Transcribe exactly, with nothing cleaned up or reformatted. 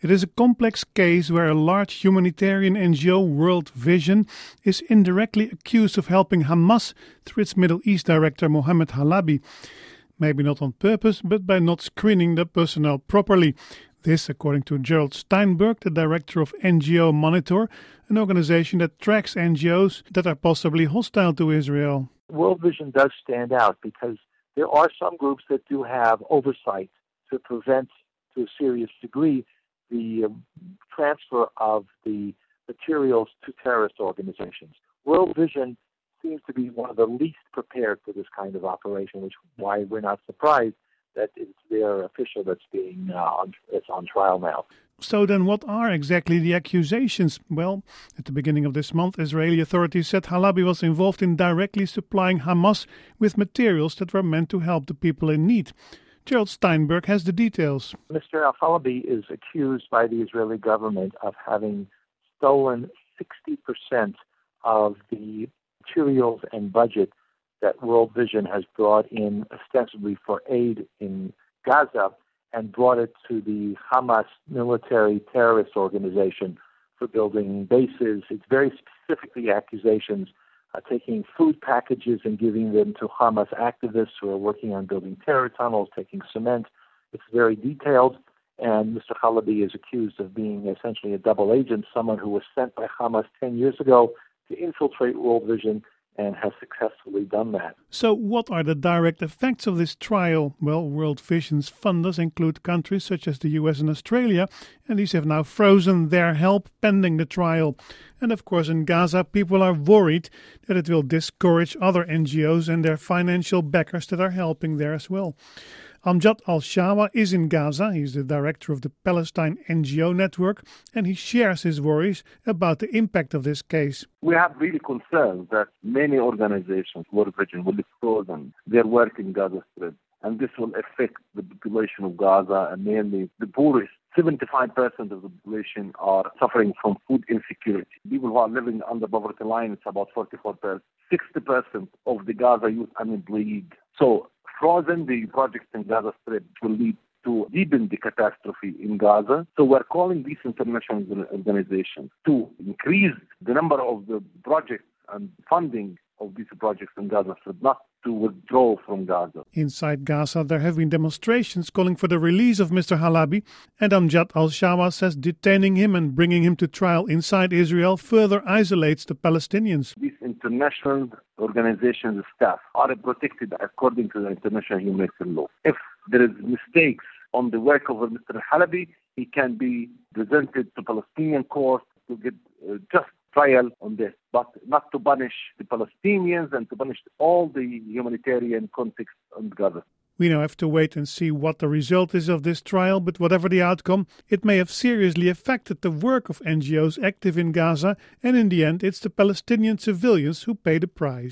It is a complex case where a large humanitarian N G O, World Vision, is indirectly accused of helping Hamas through its Middle East director Mohammed Halabi. Maybe not on purpose, but by not screening the personnel properly. This, according to Gerald Steinberg, the director of N G O Monitor, an organization that tracks N G Os that are possibly hostile to Israel. World Vision does stand out because there are some groups that do have oversight to prevent, to a serious degree, the um, transfer of the materials to terrorist organizations. World Vision seems to be one of the least prepared for this kind of operation, which is why we're not surprised that it's their official that's being uh, on, it's on trial now. So then what are exactly the accusations? Well, at the beginning of this month, Israeli authorities said Halabi was involved in directly supplying Hamas with materials that were meant to help the people in need. Gerald Steinberg has the details. Mister Al-Halabi is accused by the Israeli government of having stolen sixty percent of the materials and budget that World Vision has brought in ostensibly for aid in Gaza and brought it to the Hamas military terrorist organization for building bases. It's very specifically accusations uh, taking food packages and giving them to Hamas activists who are working on building terror tunnels, taking cement. It's very detailed, and Mister Halabi is accused of being essentially a double agent, someone who was sent by Hamas ten years ago to infiltrate World Vision and has successfully done that. So what are the direct effects of this trial? Well, World Vision's funders include countries such as the U S and Australia, and these have now frozen their help pending the trial. And of course in Gaza, people are worried that it will discourage other N G Os and their financial backers that are helping there as well. Amjad Al-Shawa is in Gaza. He's the director of the Palestine N G O network, and he shares his worries about the impact of this case. We have really concerns that many organizations, World Vision, will be frozen their work in Gaza Strip, and this will affect the population of Gaza, and mainly the poorest. seventy-five percent of the population are suffering from food insecurity. People who are living under poverty line, it's about forty-four percent. sixty percent of the Gaza youth unemployed. So frozen the projects in Gaza Strip will lead to deepen the catastrophe in Gaza. So we're calling these international organizations to increase the number of the projects and funding of these projects in Gaza Strip, not to withdraw from Gaza. Inside Gaza, there have been demonstrations calling for the release of Mister Halabi, and Amjad Al-Shawa says detaining him and bringing him to trial inside Israel further isolates the Palestinians. These international organizations' staff are protected according to the international humanitarian law. If there is mistakes on the work of Mister Halabi, he can be presented to Palestinian courts to get uh, just trial on this, but not to punish the Palestinians and to punish all the humanitarian context on Gaza. We now have to wait and see what the result is of this trial, but whatever the outcome, it may have seriously affected the work of N G Os active in Gaza, and in the end it's the Palestinian civilians who pay the price.